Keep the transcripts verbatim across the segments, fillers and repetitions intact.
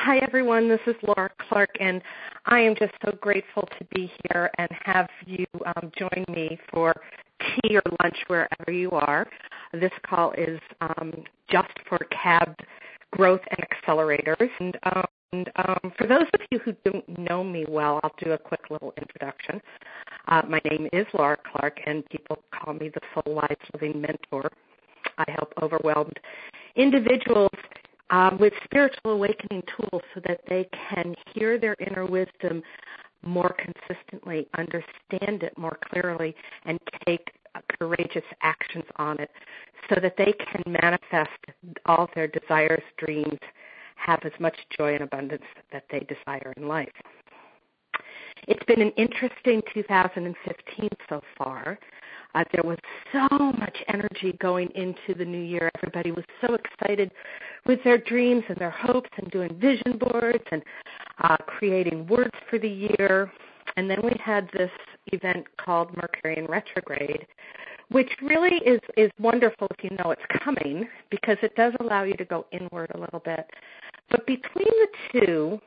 Hi, everyone. This is Laura Clark, and I am just so grateful to be here and have you um, join me for tea or lunch wherever you are. This call is um, just for C A B growth and accelerators. And, um, and um, for those of you who don't know me well, I'll do a quick little introduction. Uh, my name is Laura Clark, and people call me the Soul Wise Living Mentor. I help overwhelmed individuals Um, with spiritual awakening tools so that they can hear their inner wisdom more consistently, understand it more clearly, and take uh, courageous actions on it so that they can manifest all their desires, dreams, have as much joy and abundance that they desire in life. It's been an interesting two thousand fifteen so far. Uh, there was so much energy going into the new year. Everybody was so excited with their dreams and their hopes and doing vision boards and uh, creating words for the year. And then we had this event called Mercury in retrograde, which really is, is wonderful if you know it's coming because it does allow you to go inward a little bit. But between the two,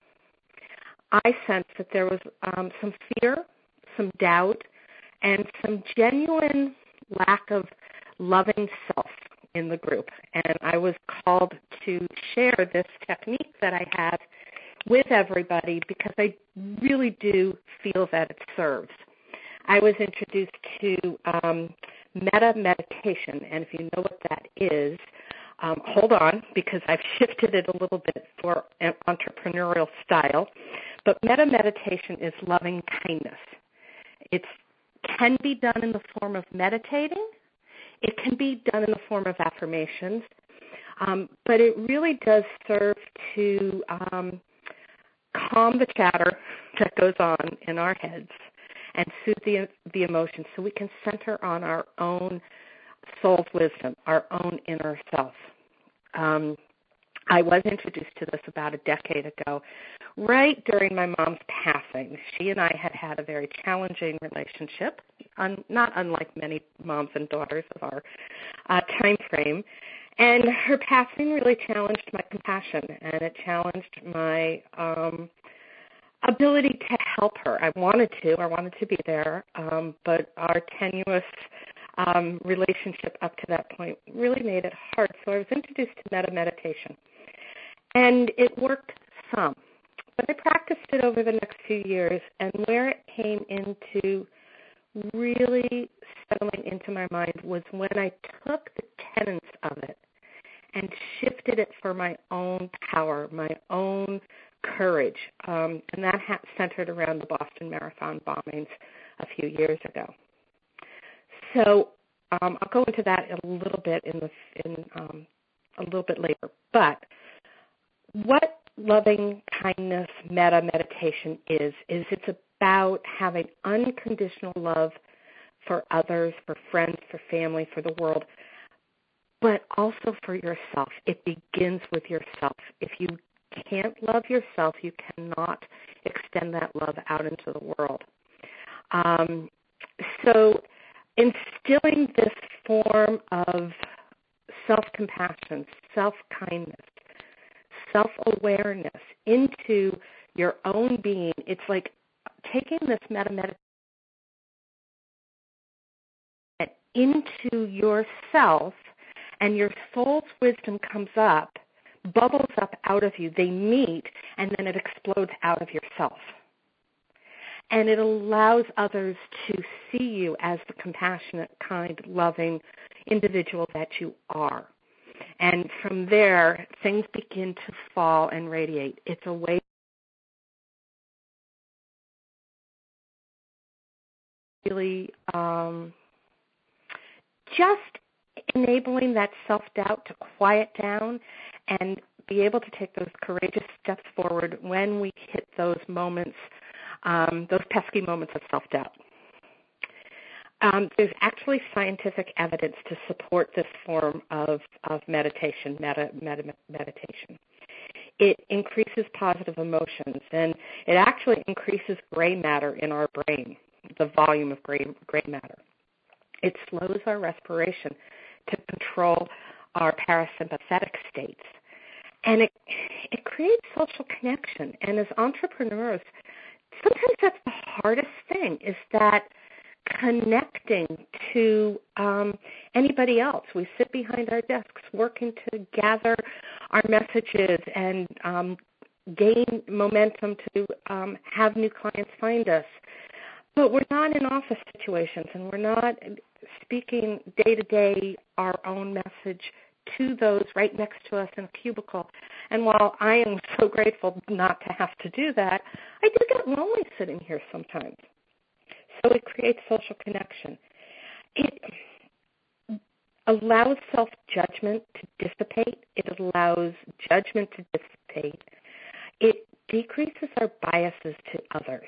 I sensed that there was um, some fear, some doubt, and some genuine lack of loving self in the group. And I was called to share this technique that I have with everybody because I really do feel that it serves. I was introduced to um, metta meditation, and if you know what that is, um, hold on because I've shifted it a little bit for an entrepreneurial style. But metta meditation is loving kindness. It's can be done in the form of meditating. It can be done in the form of affirmations. Um, but it really does serve to um, calm the chatter that goes on in our heads and soothe the, the emotions so we can center on our own soul's wisdom, our own inner self. Um, I was introduced to this about a decade ago, right during my mom's passing. She and I had had a very challenging relationship, un, not unlike many moms and daughters of our uh, time frame. And her passing really challenged my compassion, and it challenged my um, ability to help her. I wanted to. I wanted to be there, um, but our tenuous um, relationship up to that point really made it hard. So I was introduced to metta meditation. And it worked some, but I practiced it over the next few years, and where it came into really settling into my mind was when I took the tenets of it and shifted it for my own power, my own courage, um, and that ha- centered around the Boston Marathon bombings a few years ago. So um, I'll go into that a little bit in the in um, a little bit later, but what loving kindness metta meditation is, is it's about having unconditional love for others, for friends, for family, for the world, but also for yourself. It begins with yourself. If you can't love yourself, you cannot extend that love out into the world. Um, so instilling this form of self-compassion, self-kindness, self-awareness into your own being. It's like taking this metta meditation into yourself, and your soul's wisdom comes up, bubbles up out of you. They meet, and then it explodes out of yourself. And it allows others to see you as the compassionate, kind, loving individual that you are. And from there, things begin to fall and radiate. It's a way really um, just enabling that self-doubt to quiet down and be able to take those courageous steps forward when we hit those moments, um, those pesky moments of self-doubt. Um, there's actually scientific evidence to support this form of, of meditation, meta, meta, meditation. It increases positive emotions, and it actually increases gray matter in our brain, the volume of gray, gray matter. It slows our respiration to control our parasympathetic states. And it, it creates social connection. And as entrepreneurs, sometimes that's the hardest thing, is that connecting to um, anybody else. We sit behind our desks working to gather our messages and um, gain momentum to um, have new clients find us. But we're not in office situations, and we're not speaking day-to-day our own message to those right next to us in a cubicle. And while I am so grateful not to have to do that, I do get lonely sitting here sometimes. So it creates social connection. It allows self-judgment to dissipate. It allows judgment to dissipate. It decreases our biases to others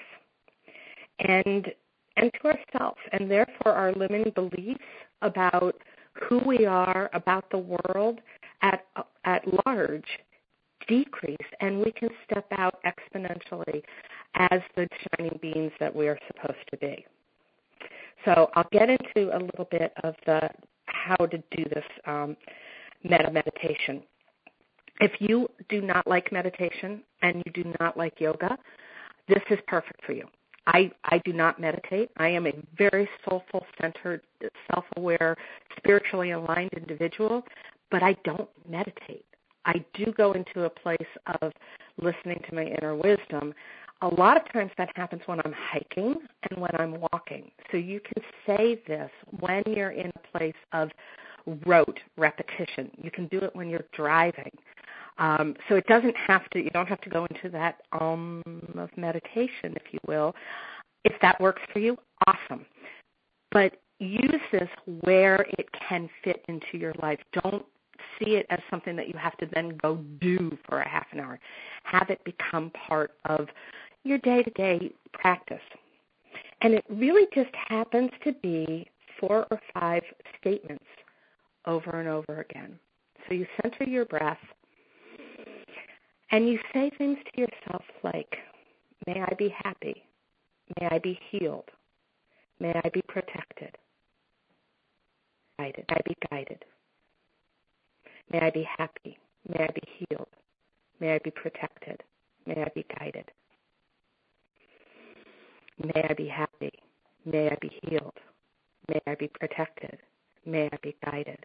and and to ourselves, and therefore our limiting beliefs about who we are, about the world at at large decrease, and we can step out exponentially as the shining beings that we are supposed to be. So I'll get into a little bit of the how to do this um, meta meditation. If you do not like meditation and you do not like yoga, this is perfect for you. I, I do not meditate. I am a very soulful, centered, self-aware, spiritually aligned individual, but I don't meditate. I do go into a place of listening to my inner wisdom. A lot of times that happens when I'm hiking and when I'm walking. So you can say this when you're in a place of rote repetition. You can do it when you're driving. Um, so it doesn't have to, you don't have to go into that um of meditation, if you will. If that works for you, awesome. But use this where it can fit into your life. Don't see it as something that you have to then go do for a half an hour. Have it become part of your day-to-day practice. And it really just happens to be four or five statements over and over again. So you center your breath, and you say things to yourself like, may I be happy, may I be healed, may I be protected, guided, may I be guided, may I be happy, may I be healed, may I be protected, may I be guided, may I be happy, may I be healed, may I be protected, may I be guided.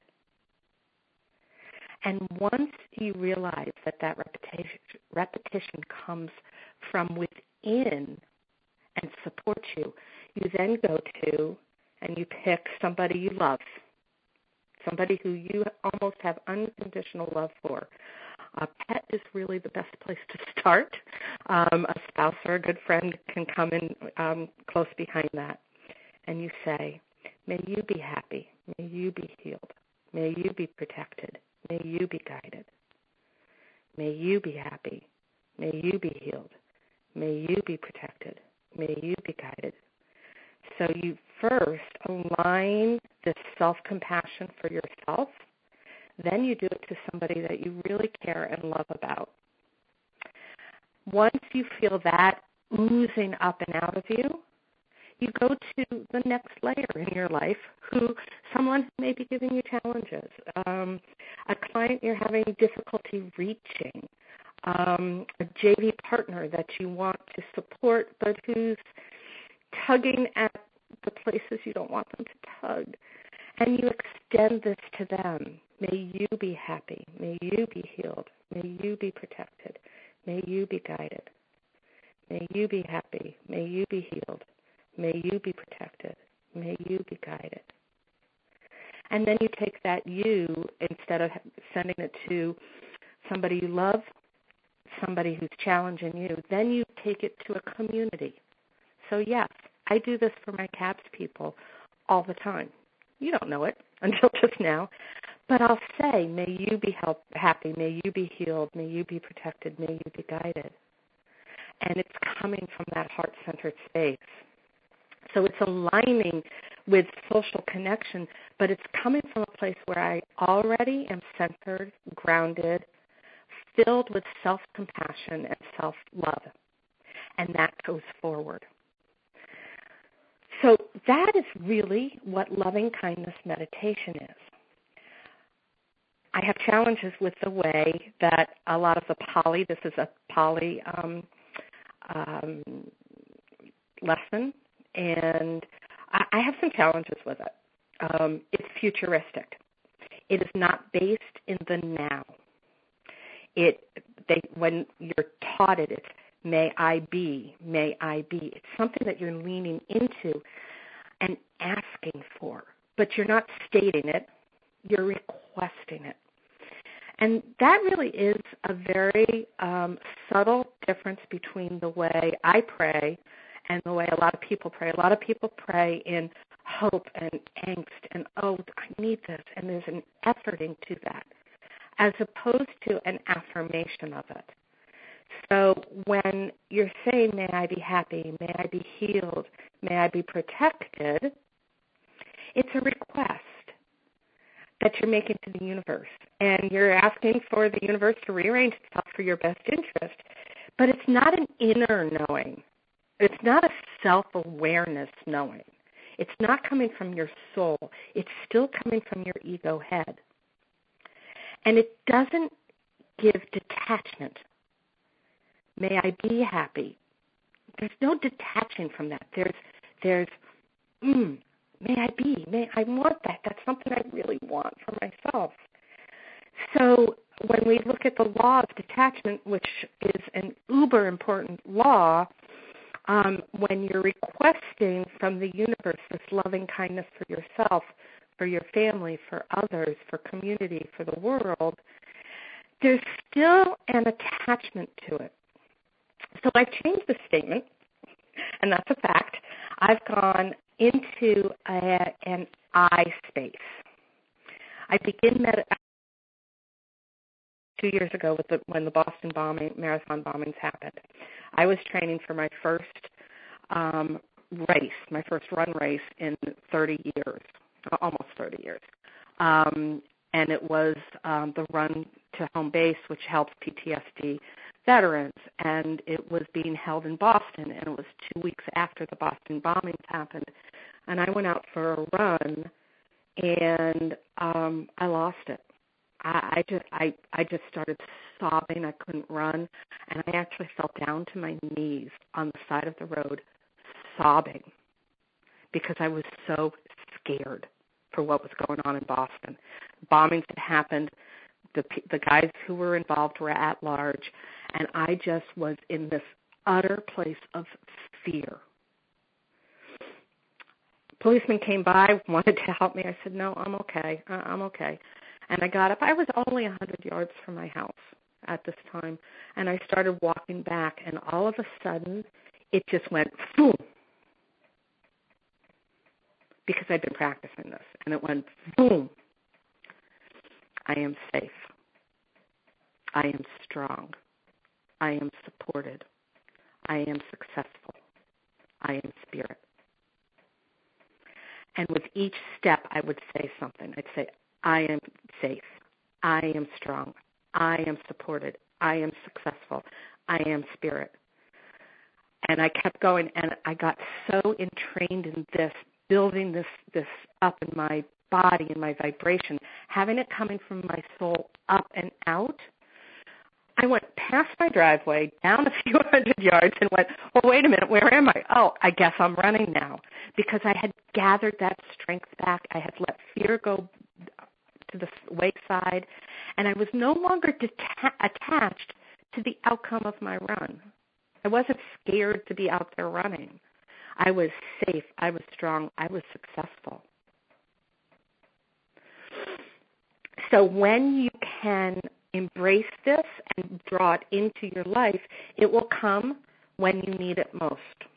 And once you realize that that repetition, repetition comes from within and supports you, you then go to and you pick somebody you love, somebody who you almost have unconditional love for. A pet is really the best place to start. Um, a spouse or a good friend can come in um, close behind that. And you say, may you be happy, may you be healed, may you be protected, may you be guided. May you be happy. May you be healed. May you be protected. May you be guided. So you first align this self-compassion for yourself. Then you do it to somebody that you really care and love about. Once you feel that oozing up and out of you, you go to the next layer in your life, who someone who may be giving you challenges, um, a client you're having difficulty reaching, um, a J V partner that you want to support but who's tugging at the places you don't want them to tug. And you extend this to them. May you be happy. May you be healed. May you be protected. May you be guided. May you be happy. May you be healed. May you be protected. May you be guided. And then you take that you, instead of sending it to somebody you love, somebody who's challenging you, then you take it to a community. So yes, I do this for my C A B S people all the time. You don't know it until just now. But I'll say, may you be help, happy, may you be healed, may you be protected, may you be guided. And it's coming from that heart-centered space. So it's aligning with social connection, but it's coming from a place where I already am centered, grounded, filled with self-compassion and self-love. And that goes forward. So that is really what loving kindness meditation is. I have challenges with the way that a lot of the poly, this is a poly um, um, lesson, and I, I have some challenges with it. Um, it's futuristic. It is not based in the now. It they when you're taught it, it's may I be, may I be. It's something that you're leaning into and asking for, but you're not stating it. You're requesting it. And that really is a very um, subtle difference between the way I pray and the way a lot of people pray. A lot of people pray in hope and angst and, oh, I need this, and there's an efforting to that, as opposed to an affirmation of it. So when you're saying, may I be happy, may I be healed, may I be protected, it's a request that you're making to the universe. And you're asking for the universe to rearrange itself for your best interest. But it's not an inner knowing. It's not a self-awareness knowing. It's not coming from your soul. It's still coming from your ego head. And it doesn't give detachment. May I be happy. There's no detaching from that. There's, there's, mm, may I be. May I want that. That's something I really want for myself. So when we look at the law of detachment, which is an uber important law, um, when you're requesting from the universe this loving kindness for yourself, for your family, for others, for community, for the world, there's still an attachment to it. So I've changed the statement, and that's a fact. I've gone into a, an I space. I begin med- two years ago with the, when the Boston bombing, marathon bombings happened. I was training for my first um, race, my first run race in thirty years, almost thirty years. Um, and it was um, the run to home base, which helps P T S D veterans, and it was being held in Boston, and it was two weeks after the Boston bombings happened. And I went out for a run, and um, I lost it. I, I just I, I just started sobbing. I couldn't run, and I actually fell down to my knees on the side of the road, sobbing, because I was so scared for what was going on in Boston. Bombings had happened. The the guys who were involved were at large, and I just was in this utter place of fear. Policeman came by, wanted to help me. I said, no, I'm okay. Uh, I'm okay. And I got up. I was only one hundred yards from my house at this time, and I started walking back, and all of a sudden, it just went boom, because I'd been practicing this, and it went boom. I am safe. I am strong. I am supported. I am successful. I am spirit. And with each step, I would say something. I'd say, I am safe. I am strong. I am supported. I am successful. I am spirit. And I kept going, and I got so entrained in this, building this, this up in my body and my vibration, having it coming from my soul up and out. I went past my driveway, down a few hundred yards, and went, well, wait a minute, where am I? Oh, I guess I'm running now, because I had gathered that strength back. I had let fear go to the wayside, and I was no longer deta- attached to the outcome of my run. I wasn't scared to be out there running. I was safe. I was strong. I was successful. So when you can embrace this and draw it into your life, it will come when you need it most.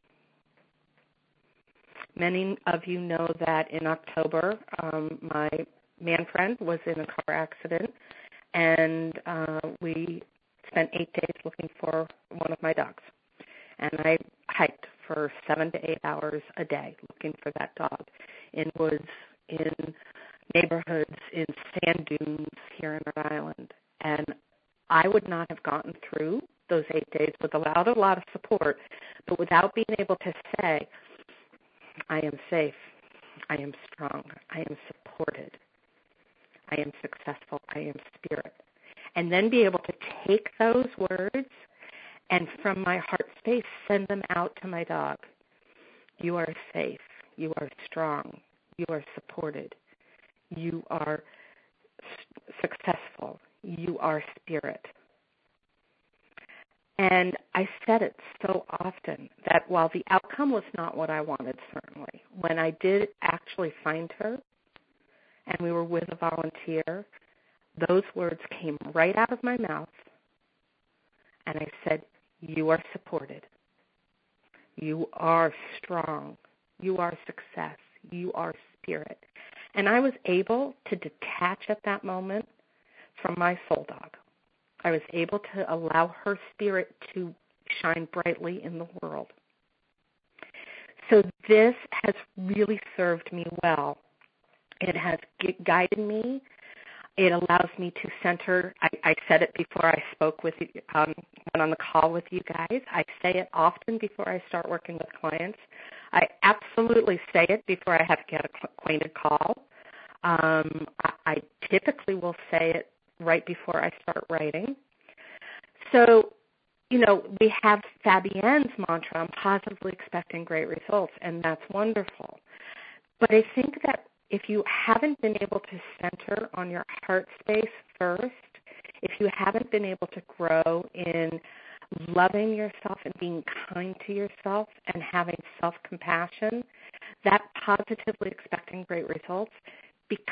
Many of you know that in October, um, my man friend was in a car accident, and uh, we spent eight days looking for one of my dogs. And I hiked for seven to eight hours a day looking for that dog in woods, in neighborhoods, in sand dunes here in Rhode Island. And I would not have gotten through those eight days without a lot of support, but without being able to say, I am safe, I am strong, I am supported, I am successful, I am spirit. And then be able to take those words and from my heart space send them out to my dog. You are safe. You are strong. You are supported. You are s- successful. You are spirit. And I said it so often that while the outcome was not what I wanted, certainly, when I did actually find her and we were with a volunteer, those words came right out of my mouth, and I said, you are supported. You are strong. You are success. You are spirit. And I was able to detach at that moment from my soul dog. I was able to allow her spirit to shine brightly in the world. So this has really served me well. It has guided me. It allows me to center. I, I said it before I spoke with you, um, went on the call with you guys. I say it often before I start working with clients. I absolutely say it before I have to get a acquainted call. Um, I, I typically will say it right before I start writing. So, you know, we have Fabienne's mantra, I'm positively expecting great results, and that's wonderful. But I think that if you haven't been able to center on your heart space first, if you haven't been able to grow in loving yourself and being kind to yourself and having self-compassion, that positively expecting great results becomes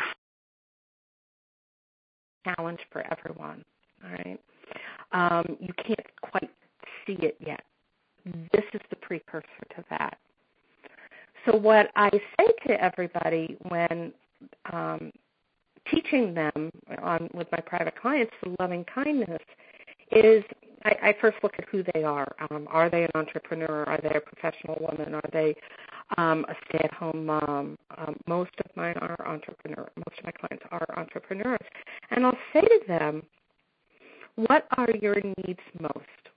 a challenge for everyone, all right? Um, you can't quite see it yet. This is the precursor to that. So what I say to everybody when um, teaching them on with my private clients the loving kindness is I, I first look at who they are. Um, are they an entrepreneur? Are they a professional woman? Are they um, a stay-at-home mom? Um, most of mine are entrepreneurs. Most of my clients are entrepreneurs. And I'll say to them, what are your needs most?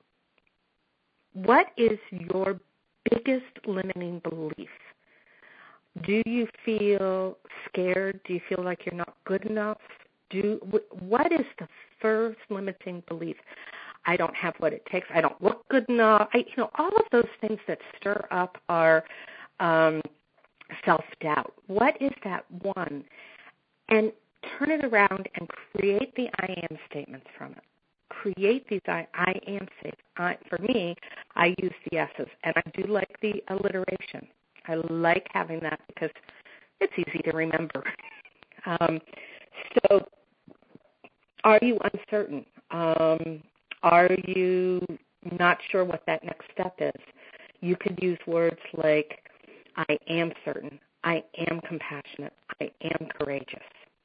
What is your biggest limiting belief? Do you feel scared? Do you feel like you're not good enough? Do what is the first limiting belief? I don't have what it takes. I don't look good enough. I, you know, all of those things that stir up our um, self-doubt. What is that one? And turn it around and create the I am statements from it. Create these I, I am statements. I, for me, I use the S's, and I do like the alliteration. I like having that because it's easy to remember. Um, so are you uncertain? Um, are you not sure what that next step is? You could use words like, I am certain, I am compassionate, I am courageous.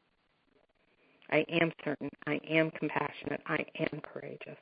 I am certain, I am compassionate, I am courageous.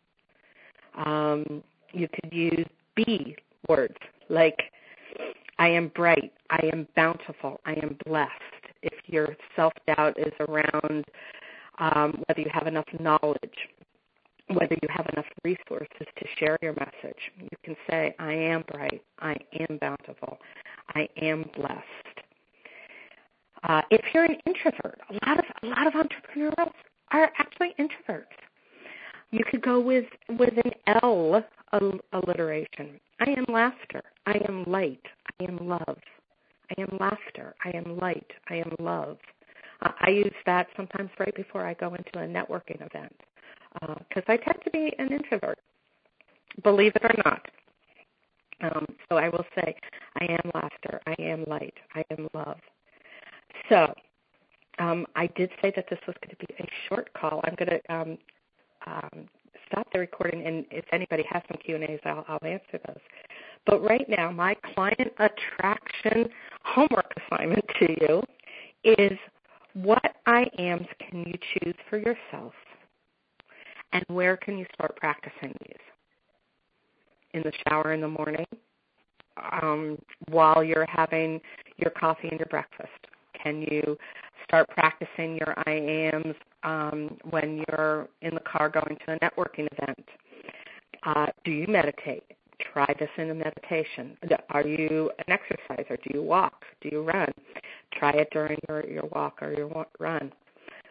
Um, you could use be words like, I am bright, I am bountiful, I am blessed. If your self-doubt is around um, whether you have enough knowledge, whether you have enough resources to share your message, you can say, I am bright, I am bountiful, I am blessed. Uh, if you're an introvert, a lot of a lot of entrepreneurs are actually introverts. You could go with, with an L alliteration. I am laughter. I am light. I am love. I am laughter. I am light. I am love. Uh, I use that sometimes right before I go into a networking event because uh, I tend to be an introvert, believe it or not. Um, so I will say, I am laughter. I am light. I am love. So um, I did say that this was going to be a short call. I'm going to um, um, stop the recording, and if anybody has some Q and A's, I'll, I'll answer those. But right now, my client attraction homework assignment to you is what I ams can you choose for yourself, and where can you start practicing these? In the shower in the morning, um, while you're having your coffee and your breakfast. Can you start practicing your I ams um, when you're in the car going to a networking event? Uh, do you meditate? Try this in a meditation. Are you an exerciser? Do you walk? Do you run? Try it during your, your walk or your run.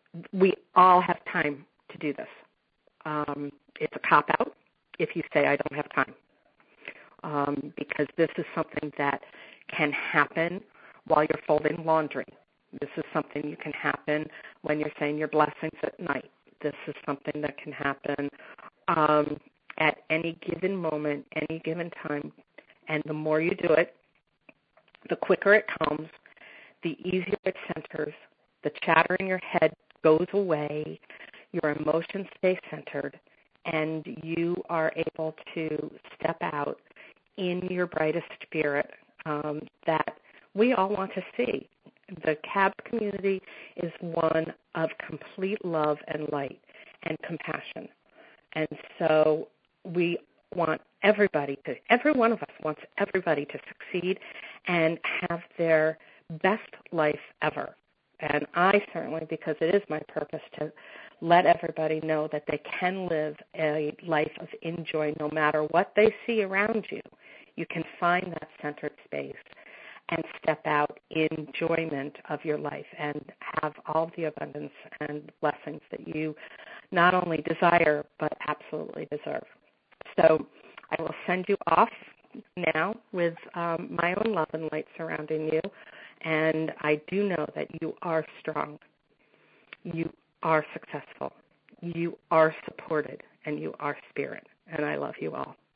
we all have time to do this. Um, it's a cop-out if you say I don't have time, um, because this is something that can happen while you're folding laundry. This is something you can happen when you're saying your blessings at night. This is something that can happen um, at any given moment, any given time. And the more you do it, the quicker it comes, the easier it centers, the chatter in your head goes away, your emotions stay centered, and you are able to step out in your brightest spirit um, that we all want to see. The C A B community is one of complete love and light and compassion. And so we want everybody to, every one of us wants everybody to succeed and have their best life ever. And I certainly, because it is my purpose to let everybody know that they can live a life of enjoy no matter what they see around you. You can find that centered space and step out in enjoyment of your life and have all the abundance and blessings that you not only desire but absolutely deserve. So I will send you off now with um, my own love and light surrounding you, and I do know that you are strong, you are successful, you are supported, and you are spirit, and I love you all.